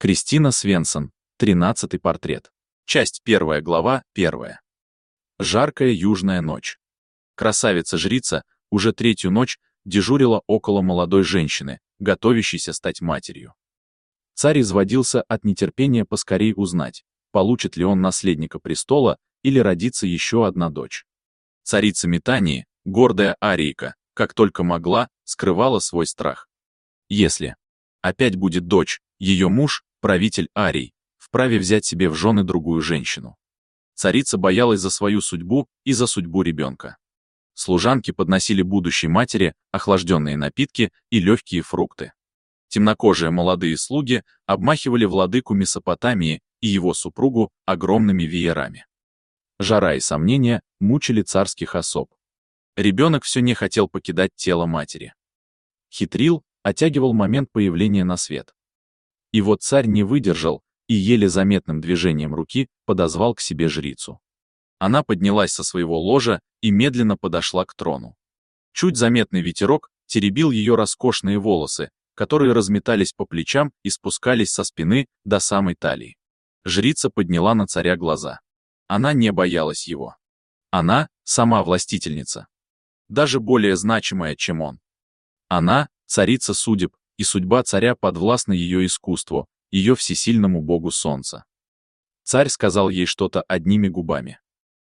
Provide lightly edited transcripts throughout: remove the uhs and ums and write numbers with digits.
Кристина Свенсон, 13-й портрет. Часть 1, глава 1. Жаркая южная ночь. Красавица-жрица уже 3-ю ночь дежурила около молодой женщины, готовящейся стать матерью. Царь изводился от нетерпения поскорей узнать, получит ли он наследника престола или родится еще одна дочь. Царица Метании, гордая арийка, как только могла, скрывала свой страх. Если опять будет дочь, ее муж, правитель Арий, вправе взять себе в жены другую женщину. Царица боялась за свою судьбу и за судьбу ребенка. Служанки подносили будущей матери охлажденные напитки и легкие фрукты. Темнокожие молодые слуги обмахивали владыку Месопотамии и его супругу огромными веерами. Жара и сомнения мучили царских особ. Ребенок все не хотел покидать тело матери. Хитрил, оттягивал момент появления на свет. И вот царь не выдержал и еле заметным движением руки подозвал к себе жрицу. Она поднялась со своего ложа и медленно подошла к трону. Чуть заметный ветерок теребил ее роскошные волосы, которые разметались по плечам и спускались со спины до самой талии. Жрица подняла на царя глаза. Она не боялась его. Она — сама властительница. Даже более значимая, чем он. Она — царица судеб, и судьба царя подвластна ее искусству, ее всесильному богу солнца. Царь сказал ей что-то одними губами.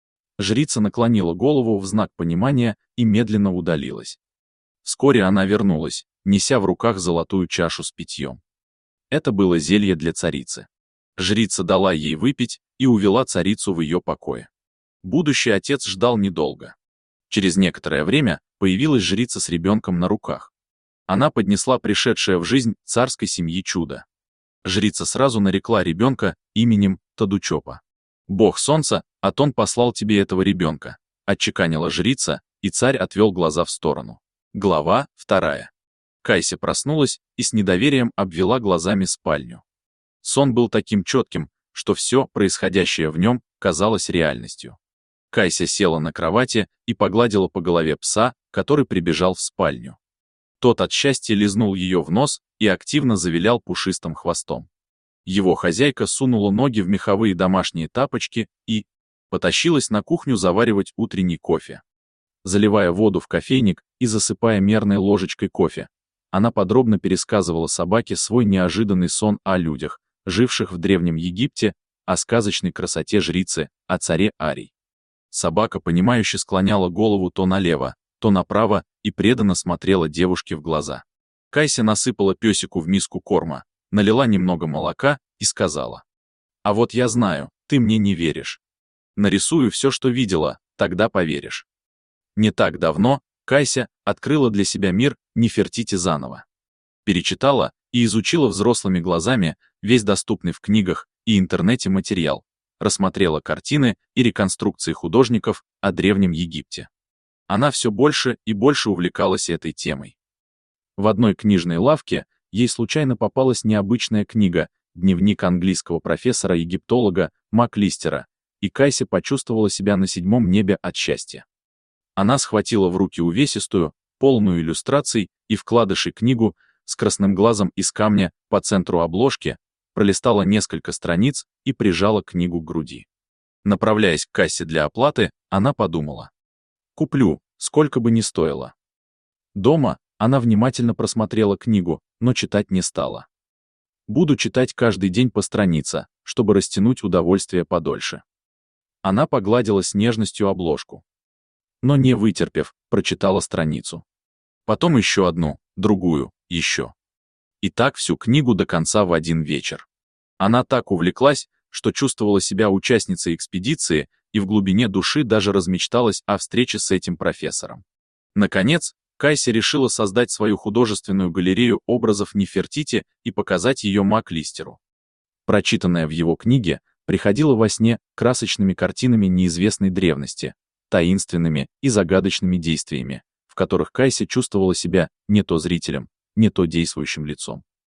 Жрица наклонила голову в знак понимания и медленно удалилась. Вскоре она вернулась, неся в руках золотую чашу с питьем. Это было зелье для царицы. Жрица дала ей выпить и увела царицу в ее покое. Будущий отец ждал недолго. Через некоторое время появилась жрица с ребенком на руках. Она поднесла пришедшее в жизнь царской семьи чудо. Жрица сразу нарекла ребенка именем Тадучопа. «Бог солнца, Атон послал тебе этого ребенка», — отчеканила жрица, и царь отвел глаза в сторону. Глава 2. Кайся проснулась и с недоверием обвела глазами спальню. Сон был таким четким, что все происходящее в нем казалось реальностью. Кайся села на кровати и погладила по голове пса, который прибежал в спальню. Тот от счастья лизнул ее в нос и активно завилял пушистым хвостом. Его хозяйка сунула ноги в меховые домашние тапочки и потащилась на кухню заваривать утренний кофе. Заливая воду в кофейник и засыпая мерной ложечкой кофе, она подробно пересказывала собаке свой неожиданный сон о людях, живших в Древнем Египте, о сказочной красоте жрицы, о царе Арий. Собака, понимающе склоняла голову то налево, то направо и преданно смотрела девушке в глаза. Кайся насыпала песику в миску корма, налила немного молока и сказала: «А вот я знаю, ты мне не веришь. Нарисую все, что видела, тогда поверишь». Не так давно Кайся открыла для себя мир Нефертити заново. Перечитала и изучила взрослыми глазами весь доступный в книгах и интернете материал, рассмотрела картины и реконструкции художников о Древнем Египте. Она все больше и больше увлекалась этой темой. В одной книжной лавке ей случайно попалась необычная книга «Дневник английского профессора-египтолога Маклистера», и Кайся почувствовала себя на 7-м небе от счастья. Она схватила в руки увесистую, полную иллюстраций и вкладышей книгу с красным глазом из камня по центру обложки, пролистала несколько страниц и прижала книгу к груди. Направляясь к кассе для оплаты, она подумала: «Куплю, сколько бы ни стоило». Дома она внимательно просмотрела книгу, но читать не стала. «Буду читать каждый день по странице, чтобы растянуть удовольствие подольше». Она погладила с нежностью обложку. Но не вытерпев, прочитала страницу. Потом еще одну, другую, еще. И так всю книгу до конца в один вечер. Она так увлеклась, что чувствовала себя участницей экспедиции и в глубине души даже размечталась о встрече с этим профессором. Наконец, Кайся решила создать свою художественную галерею образов Нефертити и показать ее Маклистеру. Прочитанное в его книге приходило во сне красочными картинами неизвестной древности, таинственными и загадочными действиями, в которых Кайся чувствовала себя не то зрителем, не то действующим лицом.